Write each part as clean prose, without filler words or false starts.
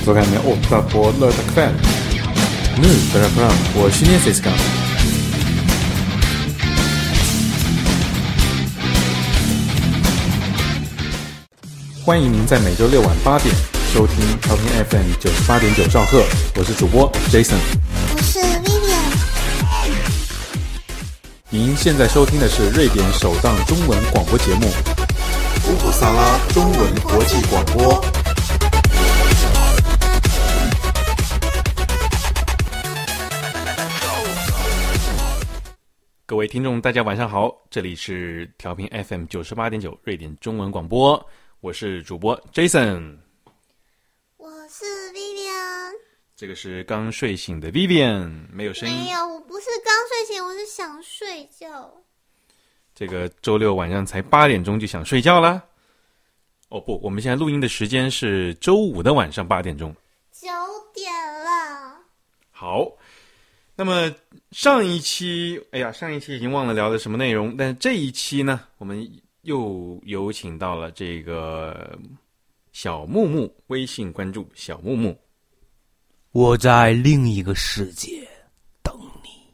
programmet 8 på lördag kväll. Nu börjar program på kinesiska. 欢迎您在每周六晚8点收听调频 FM 98.9兆赫，我是主播 Jason， 我是 Vivian。 您现在收听的是瑞典首档中文广播节目乌普萨拉中文国际广播。各位听众大家晚上好，这里是调频 FM 98.9瑞典中文广播，我是主播 Jason， 我是 Vivian。 这个是刚睡醒的 Vivian， 没有声音。 没有，我不是刚睡醒，我是想睡觉。 这个周六晚上才8点钟就想睡觉啦？哦不，我们现在录音的时间是周五的晚上8点钟。 9点了。 好，那么上一期已经忘了聊的什么内容，但是这一期呢，我们又有请到了这个小木木，微信关注小木木。 我在另一个世界等你。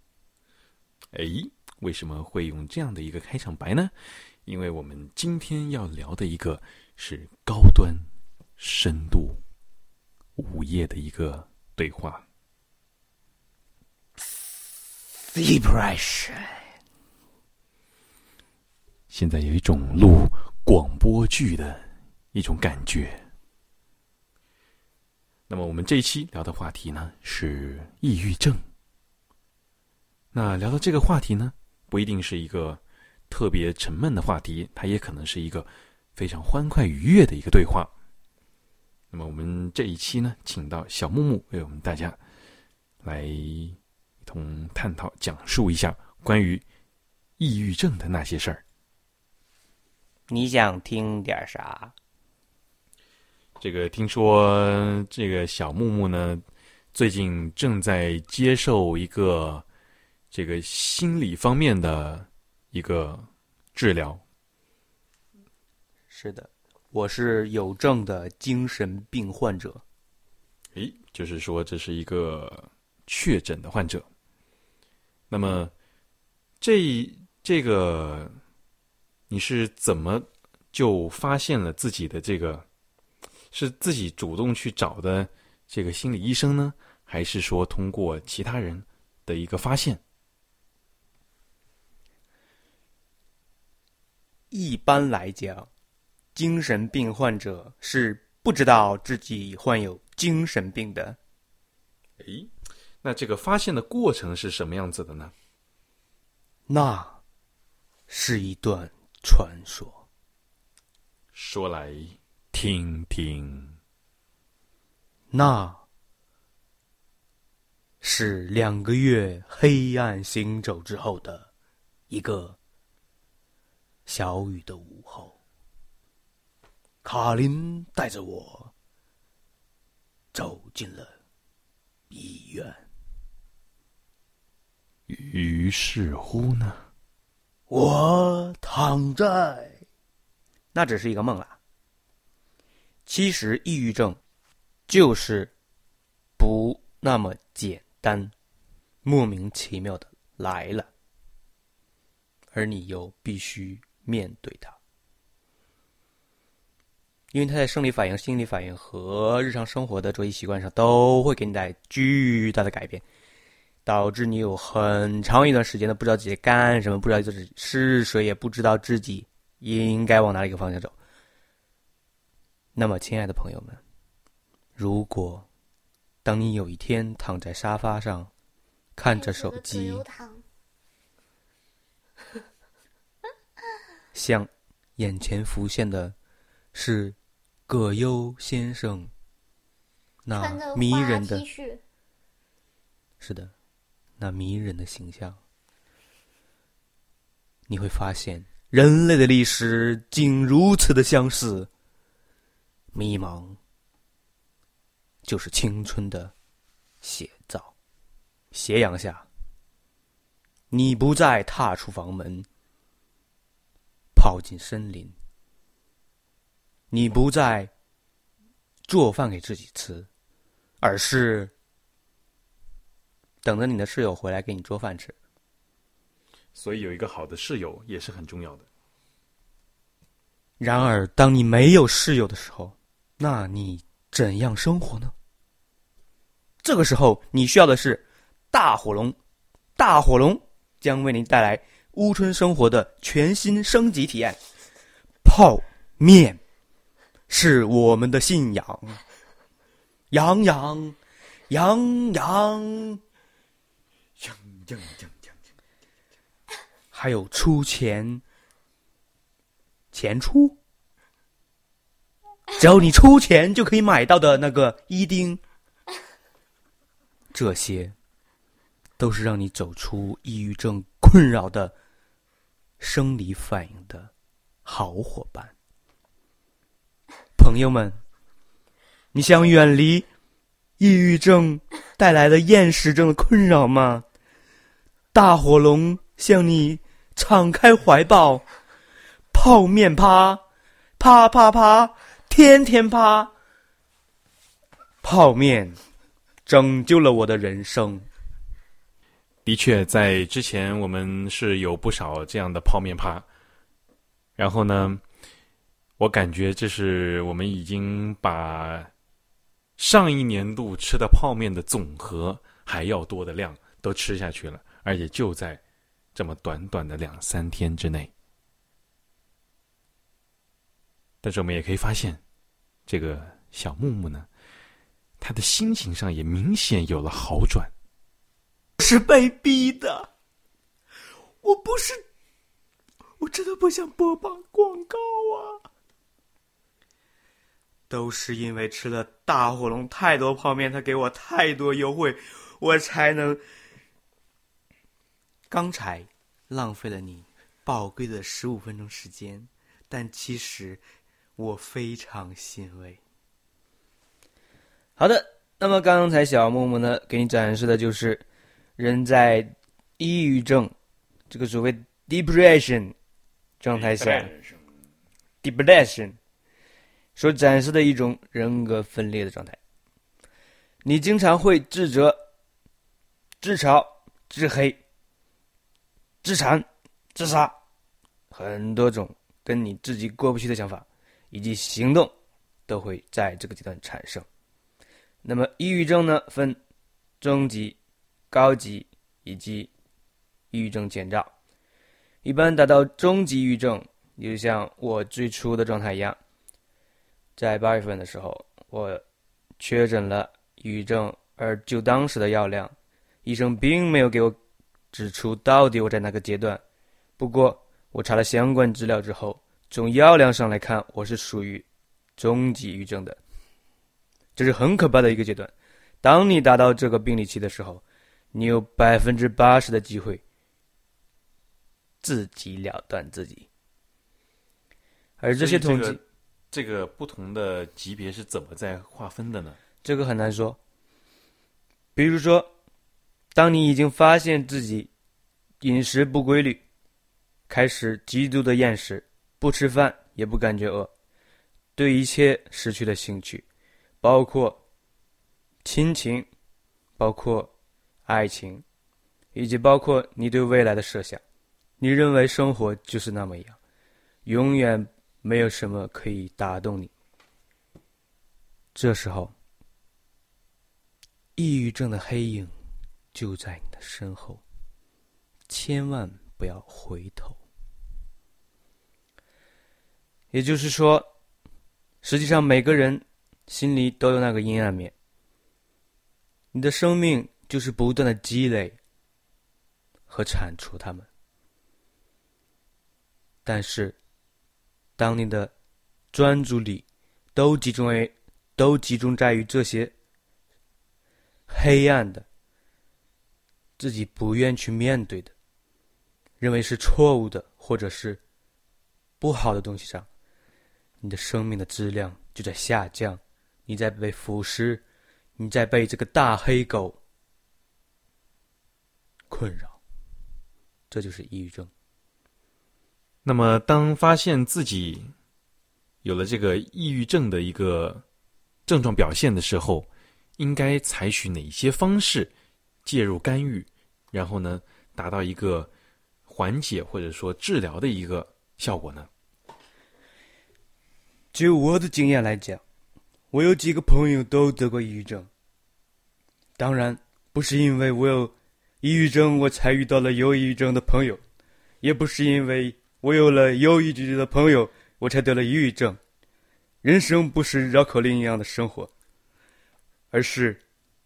为什么会用这样的一个开场白呢？因为我们今天要聊的一个是高端、深度、午夜的一个对话。 Depression。 现在有一种录广播剧的一种感觉。那么我们这一期聊的话题呢是抑郁症。那聊到这个话题呢，不一定是一个特别沉闷的话题，它也可能是一个非常欢快愉悦的一个对话。那么我们这一期呢，请到小木木为我们大家来一同探讨讲述一下关于抑郁症的那些事儿。 你想听点啥？ 这个听说这个小木木呢，最近正在接受一个这个心理方面的一个治疗。 是的，我是有症的精神病患者。 就是说这是一个确诊的患者。那么这个你是怎么就发现了自己的这个，是自己主动去找的这个心理医生呢，还是说通过其他人的一个发现？ 一般来讲，精神病患者是不知道自己患有精神病的。 那这个发现的过程是什么样子的呢？ 那是一段传说。 说来听听。 那是2个月黑暗行走之后的一个小雨的午后，卡琳带着我走进了医院。 于是乎呢， 我躺在……那只是一个梦啦。其实抑郁症就是不那么简单，莫名其妙的来了，而你又必须面对它，因为它在生理反应、心理反应和日常生活的作息习惯上都会给你带来巨大的改变，导致你有很长一段时间都不知道自己干什么，不知道自己是谁，也不知道自己应该往哪一个方向走。那么亲爱的朋友们，如果当你有一天躺在沙发上看着手机，像眼前浮现的是葛优先生那迷人的，是的，那迷人的形象，你会发现人类的历史竟如此的相似。迷茫就是青春的写照。斜阳下，你不再踏出房门，跑进森林，你不再做饭给自己吃，而是等着你的室友回来给你做饭吃。 所以有一个好的室友也是很重要的。 然而，当你没有室友的时候，那你怎样生活呢？这个时候，你需要的是大火龙。大火龙将为您带来乌村生活的全新升级体验。泡面是我们的信仰，洋洋洋洋，还有出钱出，只要你出钱就可以买到的那个一丁，这些都是让你走出抑郁症困扰的生理反应的好伙伴。朋友们，你想远离抑郁症带来的厌食症的困扰吗？大火龙向你敞开怀抱，泡面趴，啪啪啪，天天趴。泡面拯救了我的人生。 的确，在之前我们是有不少这样的泡面趴，然后呢，我感觉这是我们已经把上一年度吃的泡面的总和还要多的量都吃下去了，而且就在这么短短的2-3天之内。但是我们也可以发现，这个小木木呢，他的心情上也明显有了好转。 是被逼的，我真的不想播放广告啊！都是因为吃了大火龙太多泡面，他给我太多优惠，我才能。刚才浪费了你宝贵的15分钟时间，但其实我非常欣慰。好的，那么刚才小木木呢，给你展示的就是人在抑郁症这个所谓 depression 状态下 depression 所展示的一种人格分裂的状态。你经常会自责、自嘲、自黑、自残、自杀，很多种跟你自己过不去的想法以及行动都会在这个阶段产生。那么抑郁症呢，分中级、高级以及抑郁症前兆。一般达到中级抑郁症，就像我最初的状态一样，在8月份的时候，我确诊了抑郁症，而就当时的药量，医生并没有给我指出到底我在哪个阶段。不过我查了相关资料之后，从药量上来看，我是属于中级抑郁症的。这是很可怕的一个阶段。当你达到这个病理期的时候，你有80%的机会自己了断自己。而这些统计， 这个不同的级别是怎么在划分的呢？ 这个很难说。比如说，当你已经发现自己饮食不规律，开始极度的厌食，不吃饭也不感觉饿，对一切失去了兴趣，包括亲情，包括爱情，以及包括你对未来的设想。你认为生活就是那么样，永远没有什么可以打动你。这时候，抑郁症的黑影就在你的身后，千万不要回头。也就是说，实际上每个人心里都有那个阴暗面。你的生命就是不断的积累和铲除它们。但是，当你的专注力都集中在于这些黑暗的、自己不愿去面对的、认为是错误的或者是不好的东西上，你的生命的质量就在下降，你在被腐蚀，你在被这个大黑狗困扰。这就是抑郁症。 那么当发现自己有了这个抑郁症的一个症状表现的时候，应该采取哪些方式介入干预，然后呢，达到一个缓解或者说治疗的一个效果呢？ 就我的经验来讲，我有几个朋友都得过抑郁症。当然，不是因为我有抑郁症我才遇到了有抑郁症的朋友，也不是因为我有了有抑郁症的朋友我才得了抑郁症。人生不是绕口令一样的生活，而是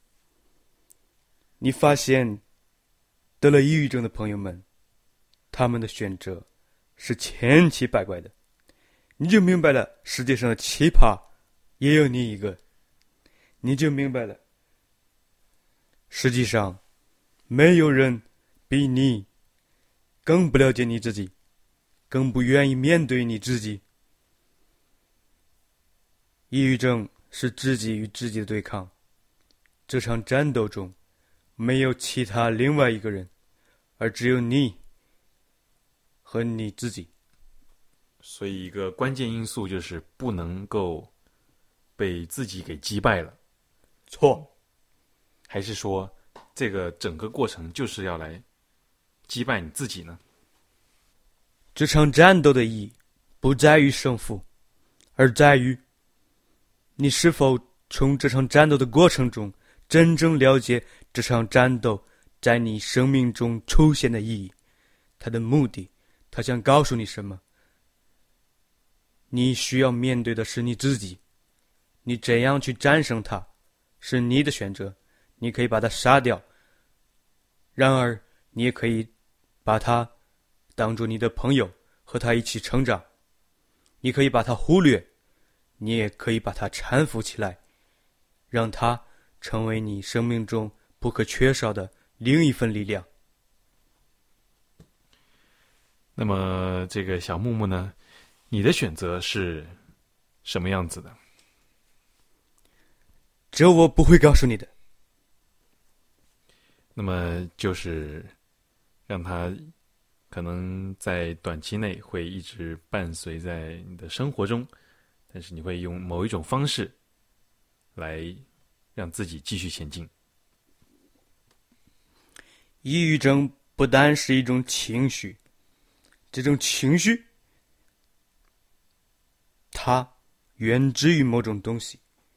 你发现得了抑郁症的朋友们，他们的选择是千奇百怪的，你就明白了世界上的奇葩也有你一个，你就明白了实际上没有人比你更不了解你自己，更不愿意面对你自己。抑郁症是自己与自己的对抗，这场战斗中没有其他另外一个人，而只有你和你自己。 所以一个关键因素就是不能够被自己给击败了。 错， 还是说这个整个过程就是要来击败你自己呢？ 这场战斗的意义不在于胜负，而在于你是否从这场战斗的过程中真正了解这场战斗在你生命中出现的意义，它的目的，它想告诉你什么。你需要面对的是你自己，你怎样去战胜它是你的选择。你可以把它杀掉，然而你也可以把它当作你的朋友，和他一起成长。你可以把它忽略，你也可以把它搀扶起来，让它成为你生命中不可缺少的另一份力量。 那么这个小木木呢，你的选择是什么样子的？ 这我不会告诉你的。 那么就是让它可能在短期内会一直伴随在你的生活中，但是你会用某一种方式来让自己继续前进。 抑郁症不单是一种情绪，这种情绪它源自于某种东西。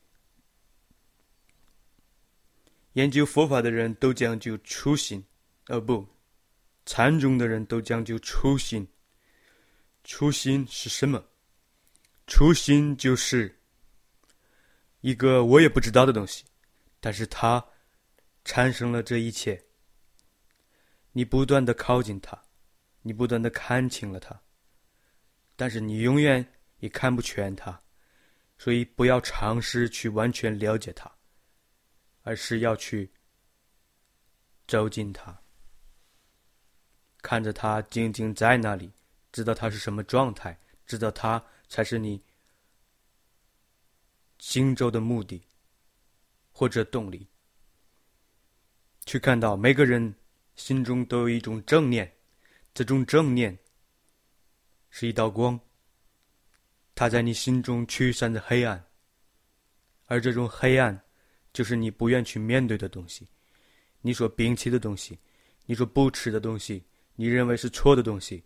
研究佛法的人都讲究初心，禅宗的人都讲究初心。初心是什么？初心就是一个我也不知道的东西，但是它产生了这一切。你不断地靠近它，你不断地看清了它，但是你永远也看不全它，所以不要尝试去完全了解它，而是要去走进它，看着它静静在那里，知道它是什么状态，知道它才是你行走的目的或者动力。去看到每个人心中都有一种正念，这种正念是一道光，它在你心中驱散着黑暗，而这种黑暗就是你不愿去面对的东西，你所摒弃的东西，你所不吃的东西，你认为是错的东西。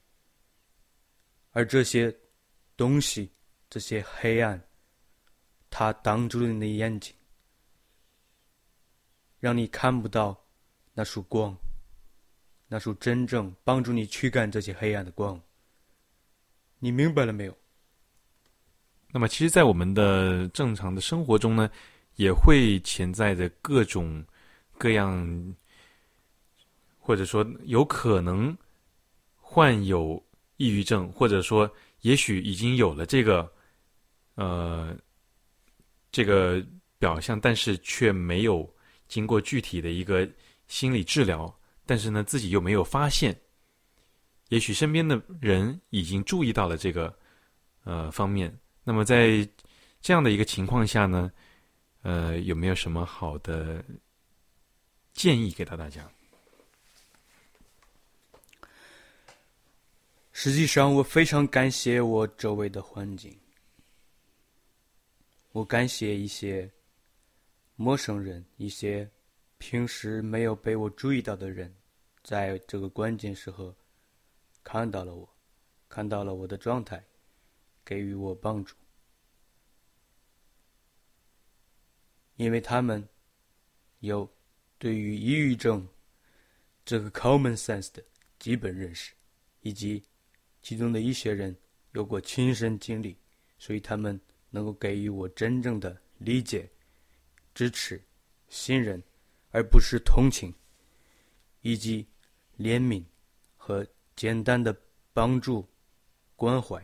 而这些东西，这些黑暗，它挡住了你的眼睛，让你看不到那束光，那束真正帮助你驱赶这些黑暗的光。你明白了没有？ 那么其实在我们的正常的生活中呢，也会潜在着各种各样，或者说有可能患有抑郁症，或者说也许已经有了这个表象，但是却没有经过具体的一个心理治疗，但是呢自己又没有发现。也许身边的人已经注意到了这个方面。那么在这样的一个情况下呢，有没有什么好的建议给到大家？ 实际上我非常感谢我周围的环境， 我感谢一些陌生人，一些平时没有被我注意到的人，在这个关键时候看到了我，看到了我的状态，给予我帮助。因为他们有对于抑郁症这个 common sense 的基本认识，以及其中的一些人有过亲身经历，所以他们能够给予我真正的理解、支持、信任，而不是同情，以及怜悯和简单的帮助、关怀，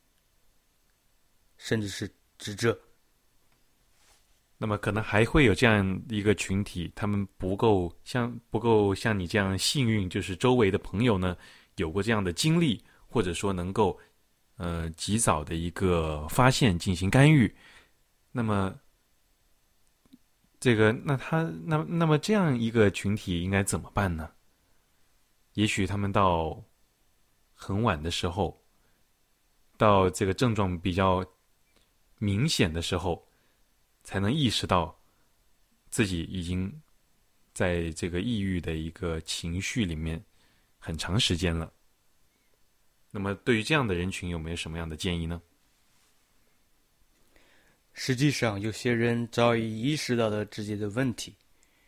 甚至是指责。 那么可能还会有这样一个群体，他们不够像你这样幸运，就是周围的朋友呢有过这样的经历，或者说能够及早的一个发现进行干预。那么那么这样一个群体应该怎么办呢？也许他们到很晚的时候，到这个症状比较明显的时候，才能意识到自己已经在这个抑郁的一个情绪里面很长时间了。那么对于这样的人群有没有什么样的建议呢？ 实际上有些人早已意识到了自己的问题，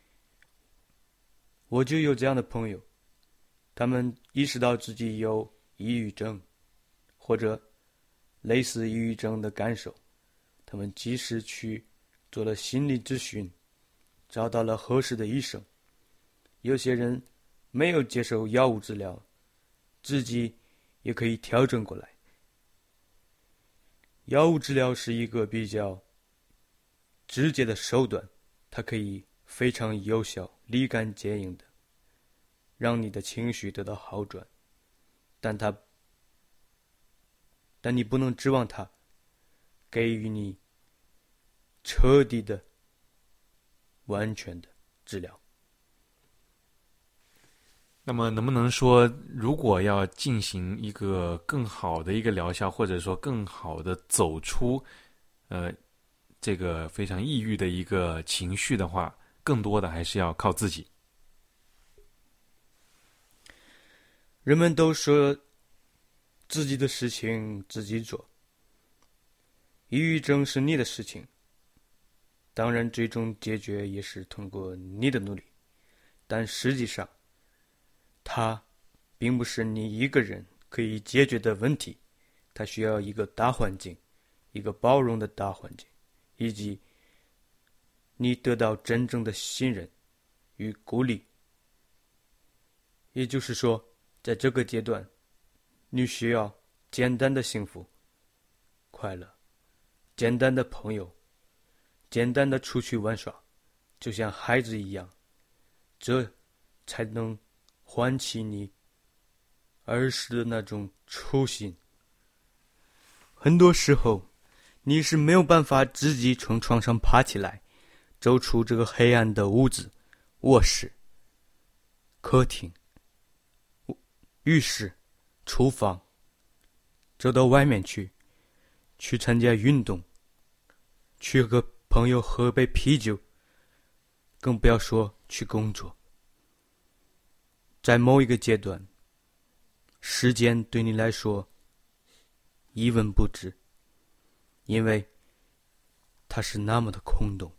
我就有这样的朋友，他们意识到自己有抑郁症或者类似抑郁症的感受，他们及时去做了心理咨询，找到了合适的医生。有些人没有接受药物治疗，自己也可以调整过来。药物治疗是一个比较直接的手段，它可以非常有效、立竿见影的让你的情绪得到好转，但你不能指望它给予你彻底的、完全的治疗。 那么能不能说，如果要进行一个更好的一个疗效，或者说更好的走出这个非常抑郁的一个情绪的话，更多的还是要靠自己。 人们都说自己的事情自己做，抑郁症是你的事情，当然最终解决也是通过你的努力，但实际上它并不是你一个人可以解决的问题，它需要一个大环境，一个包容的大环境，以及你得到真正的信任与鼓励。也就是说，在这个阶段，你需要简单的幸福、快乐，简单的朋友，简单的出去玩耍，就像孩子一样，这才能唤起你儿时的那种初心。很多时候，你是没有办法自己从床上爬起来，走出这个黑暗的屋子、卧室、客厅、浴室、厨房，走到外面去参加运动，去和朋友喝杯啤酒，更不要说去工作。在某一个阶段，时间对你来说一文不值，因为它是那么的空洞。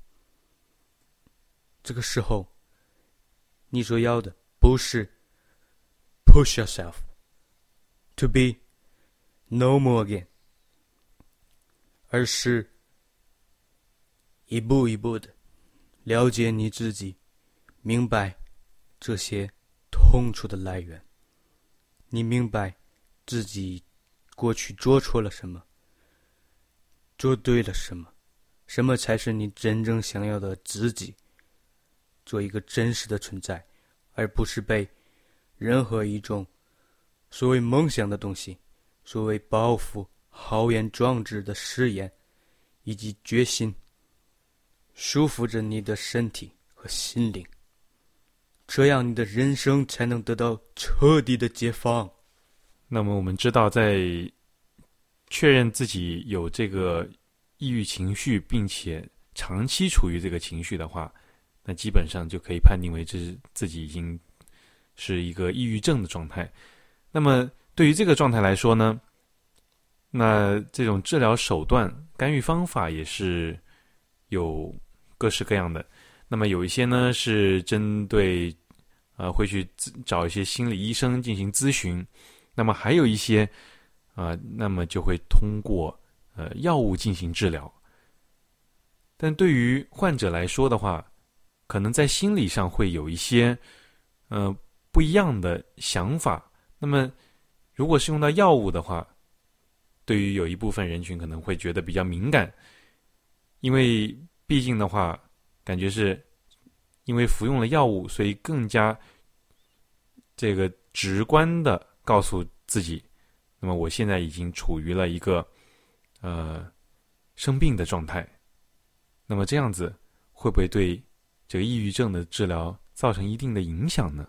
这个时候，你所要的不是 push yourself to be normal again， 而是一步一步的了解你自己，明白这些痛楚的来源，你明白自己过去做错了什么，做对了什么，什么才是你真正想要的自己，做一个真实的存在，而不是被任何一种所谓梦想的东西，所谓抱负、豪言壮志的誓言以及决心束缚着你的身体和心灵，这样你的人生才能得到彻底的解放。 那么我们知道，在确认自己有这个抑郁情绪，并且长期处于这个情绪的话，那基本上就可以判定为自己已经是一个抑郁症的状态。那么对于这个状态来说呢，那这种治疗手段、干预方法也是有各式各样的。那么有一些呢是针对会去找一些心理医生进行咨询，那么还有一些那么就会通过药物进行治疗。但对于患者来说的话，可能在心理上会有一些不一样的想法。那么如果是用到药物的话，对于有一部分人群可能会觉得比较敏感，因为毕竟的话感觉是因为服用了药物，所以更加这个直观的告诉自己，那么我现在已经处于了一个生病的状态。那么这样子会不会对这个抑郁症的治疗造成一定的影响呢？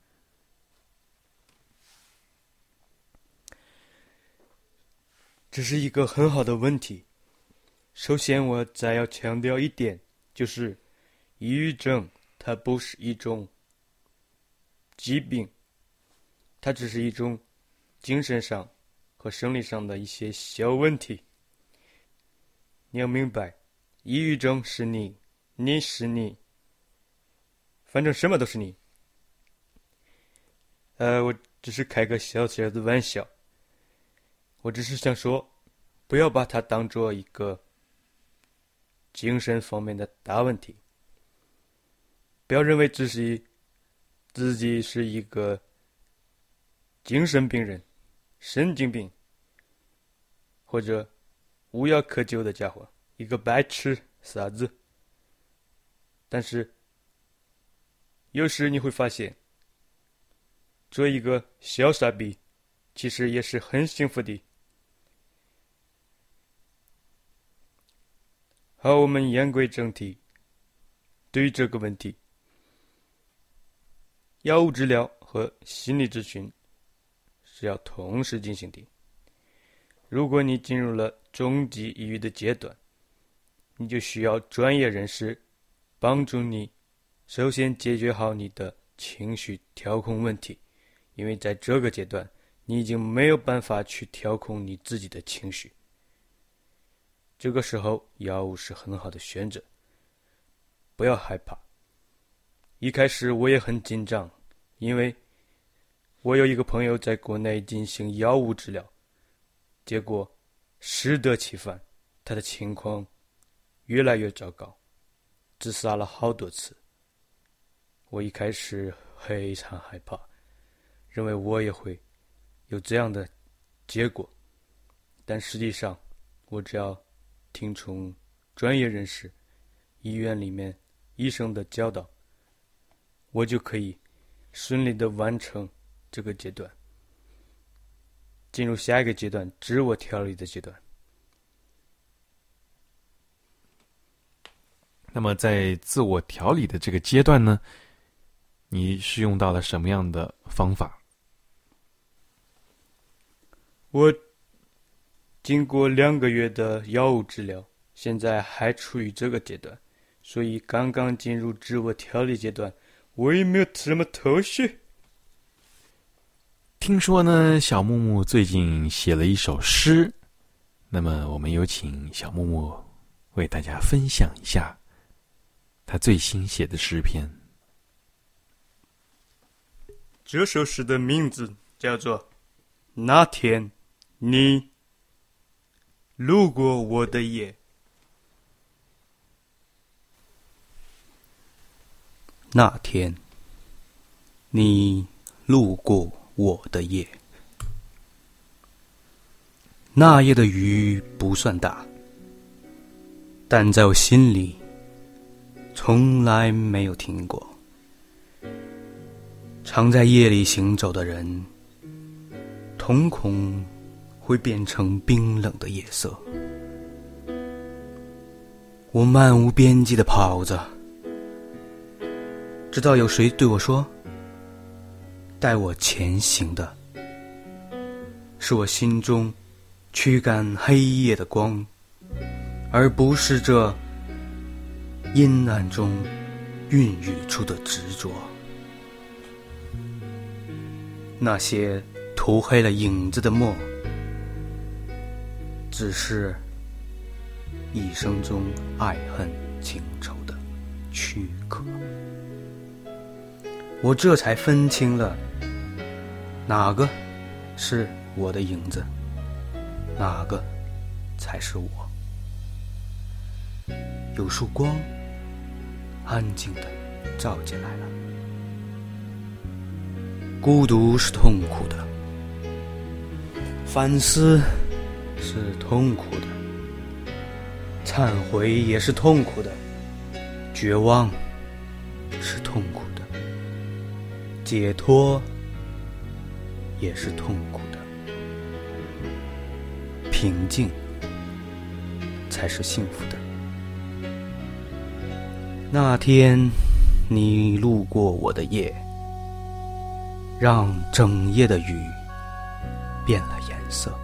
这是一个很好的问题。首先我再要强调一点，就是抑郁症它不是一种疾病，它只是一种精神上和生理上的一些小问题。你要明白，抑郁症是你，你是你，反正什么都是你。我只是开个小小的玩笑，我只是想说，不要把它当作一个精神方面的大问题，不要认为自己是一个精神病人、神经病，或者无药可救的家伙，一个白痴傻子。但是有时你会发现，做一个小傻逼其实也是很幸福的。好，我们言归正题。对于这个问题，药物治疗和心理咨询是要同时进行的。如果你进入了中级抑郁的阶段，你就需要专业人士帮助你，首先解决好你的情绪调控问题，因为在这个阶段，你已经没有办法去调控你自己的情绪。这个时候，药物是很好的选择，不要害怕。一开始我也很紧张，因为我有一个朋友在国内进行药物治疗，结果适得其反，他的情况越来越糟糕，自杀了好多次。我一开始非常害怕，认为我也会有这样的结果，但实际上我只要听从专业人士、医院里面医生的教导，我就可以顺利的完成这个阶段，进入下一个阶段，自我调理的阶段。 那么在自我调理的这个阶段呢，你是用到了什么样的方法？ 我经过2个月的药物治疗，现在还处于这个阶段，所以刚刚进入自我调理阶段，我也没有什么头绪。 听说呢，小木木最近写了一首诗，那么我们有请小木木为大家分享一下他最新写的诗篇。 这首诗的名字叫做《那天你路过我的夜》。那天你路过我的夜，那夜的雨不算大，但在我心里从来没有停过。常在夜里行走的人，瞳孔会变成冰冷的夜色。我漫无边际地跑着，直到有谁对我说，带我前行的是我心中驱赶黑夜的光， 而不是这阴暗中孕育出的执着。那些涂黑了影子的墨，只是一生中爱恨情仇的躯壳。我这才分清了，哪个是我的影子，哪个才是我。有束光安静地照进来了。孤独是痛苦的，反思是痛苦的，忏悔也是痛苦的，绝望是痛苦的，解脱也是痛苦的，平静才是幸福的。那天你路过我的夜，让整夜的雨变了颜色。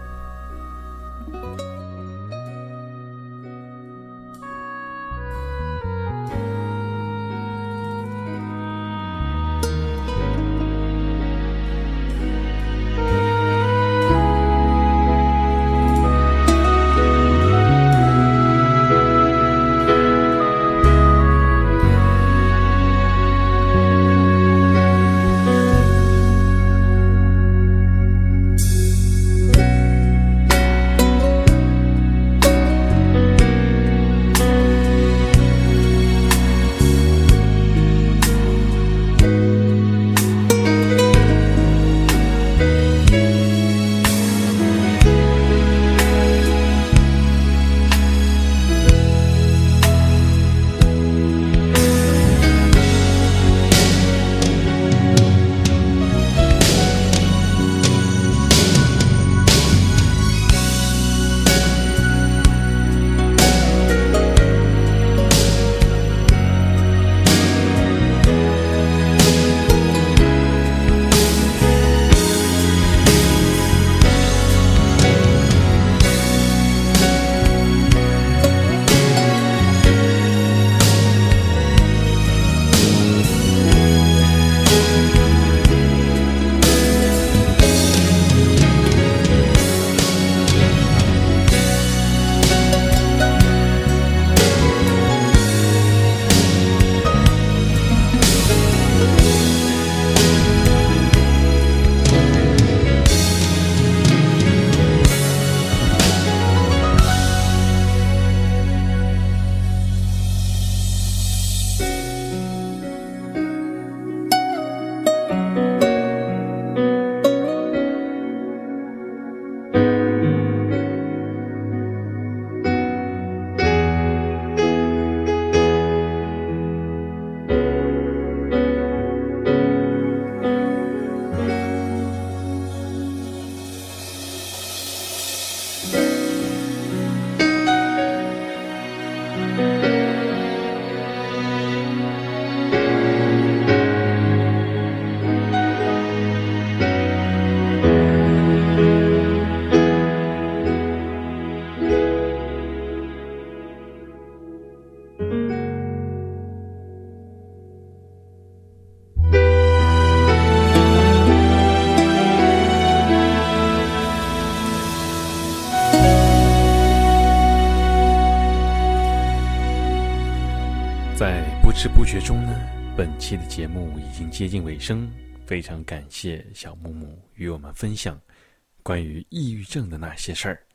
在不知不觉中呢，本期的节目已经接近尾声，非常感谢小木木与我们分享关于抑郁症的那些事儿。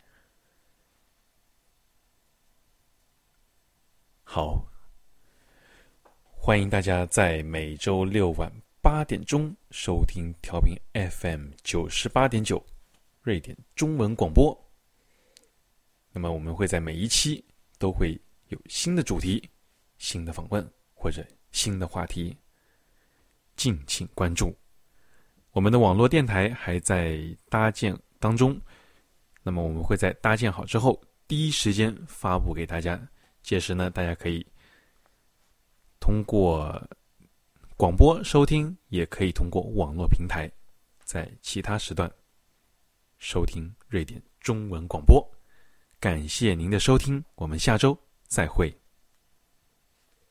好，欢迎大家在每周六晚8点钟收听调频 FM 98.9瑞典中文广播。那么我们会在每一期都会有新的主题、新的访问或者新的话题，敬请关注。我们的网络电台还在搭建当中，那么我们会在搭建好之后第一时间发布给大家。届时呢，大家可以通过广播收听，也可以通过网络平台在其他时段收听瑞典中文广播。 感谢您的收听，我们下周再会。